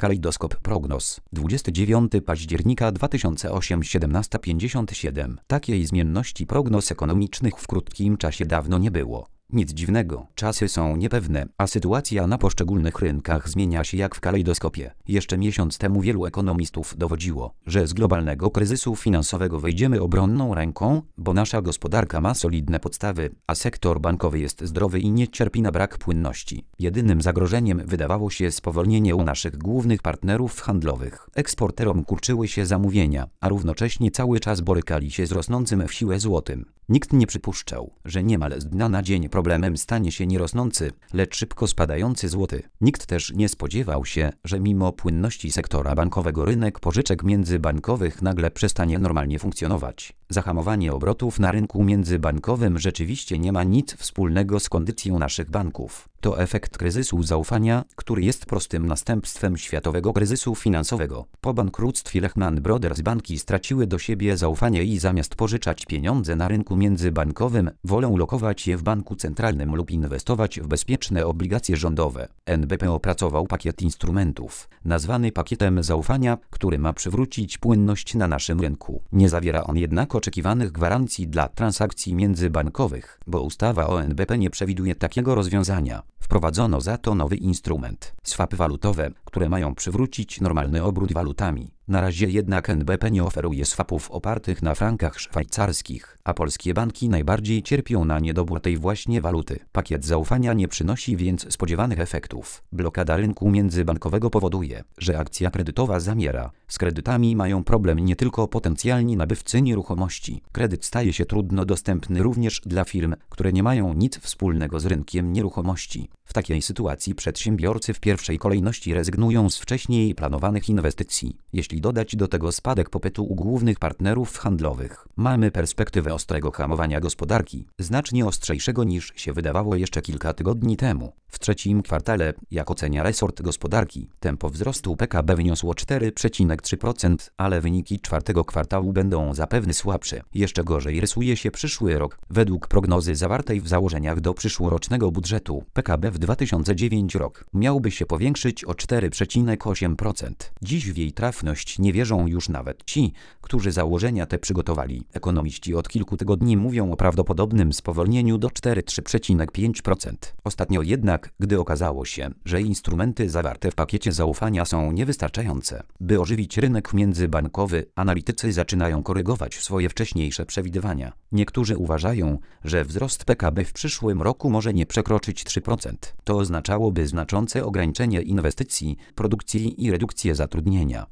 Kalejdoskop prognoz. 29 października 2008 17:57. Takiej zmienności prognoz ekonomicznych w krótkim czasie dawno nie było. Nic dziwnego, czasy są niepewne, a sytuacja na poszczególnych rynkach zmienia się jak w kalejdoskopie. Jeszcze miesiąc temu wielu ekonomistów dowodziło, że z globalnego kryzysu finansowego wyjdziemy obronną ręką, bo nasza gospodarka ma solidne podstawy, a sektor bankowy jest zdrowy i nie cierpi na brak płynności. Jedynym zagrożeniem wydawało się spowolnienie u naszych głównych partnerów handlowych. Eksporterom kurczyły się zamówienia, a równocześnie cały czas borykali się z rosnącym w siłę złotym. Nikt nie przypuszczał, że niemal z dnia na dzień problemem stanie się nie rosnący, lecz szybko spadający złoty. Nikt też nie spodziewał się, że mimo płynności sektora bankowego rynek pożyczek międzybankowych nagle przestanie normalnie funkcjonować. Zahamowanie obrotów na rynku międzybankowym rzeczywiście nie ma nic wspólnego z kondycją naszych banków. To efekt kryzysu zaufania, który jest prostym następstwem światowego kryzysu finansowego. Po bankructwie Lehman Brothers banki straciły do siebie zaufanie i zamiast pożyczać pieniądze na rynku międzybankowym, wolą lokować je w banku centralnym lub inwestować w bezpieczne obligacje rządowe. NBP opracował pakiet instrumentów, nazwany pakietem zaufania, który ma przywrócić płynność na naszym rynku. Nie zawiera on jednak oczekiwanych gwarancji dla transakcji międzybankowych, bo ustawa o NBP nie przewiduje takiego rozwiązania. Wprowadzono za to nowy instrument, swapy walutowe, które mają przywrócić normalny obrót walutami. Na razie jednak NBP nie oferuje swapów opartych na frankach szwajcarskich, a polskie banki najbardziej cierpią na niedobór tej właśnie waluty. Pakiet zaufania nie przynosi więc spodziewanych efektów. Blokada rynku międzybankowego powoduje, że akcja kredytowa zamiera. Z kredytami mają problem nie tylko potencjalni nabywcy nieruchomości. Kredyt staje się trudno dostępny również dla firm, które nie mają nic wspólnego z rynkiem nieruchomości. W takiej sytuacji przedsiębiorcy w pierwszej kolejności rezygnują z wcześniej planowanych inwestycji. Jeśli dodać do tego spadek popytu u głównych partnerów handlowych, mamy perspektywę ostrego hamowania gospodarki, znacznie ostrzejszego niż się wydawało jeszcze kilka tygodni temu. W trzecim kwartale, jak ocenia resort gospodarki, tempo wzrostu PKB wyniosło 4,3%, ale wyniki czwartego kwartału będą zapewne słabsze. Jeszcze gorzej rysuje się przyszły rok. Według prognozy zawartej w założeniach do przyszłorocznego budżetu, PKB w 2009 rok miałby się powiększyć o 4,8%. Dziś w jej trafność nie wierzą już nawet ci, którzy założenia te przygotowali. Ekonomiści od kilku tygodni mówią o prawdopodobnym spowolnieniu do 4,5%. Ostatnio jednak, gdy okazało się, że instrumenty zawarte w pakiecie zaufania są niewystarczające, by ożywić rynek międzybankowy, analitycy zaczynają korygować swoje wcześniejsze przewidywania. Niektórzy uważają, że wzrost PKB w przyszłym roku może nie przekroczyć 3%. To oznaczałoby znaczące ograniczenie inwestycji, produkcji i redukcję zatrudnienia.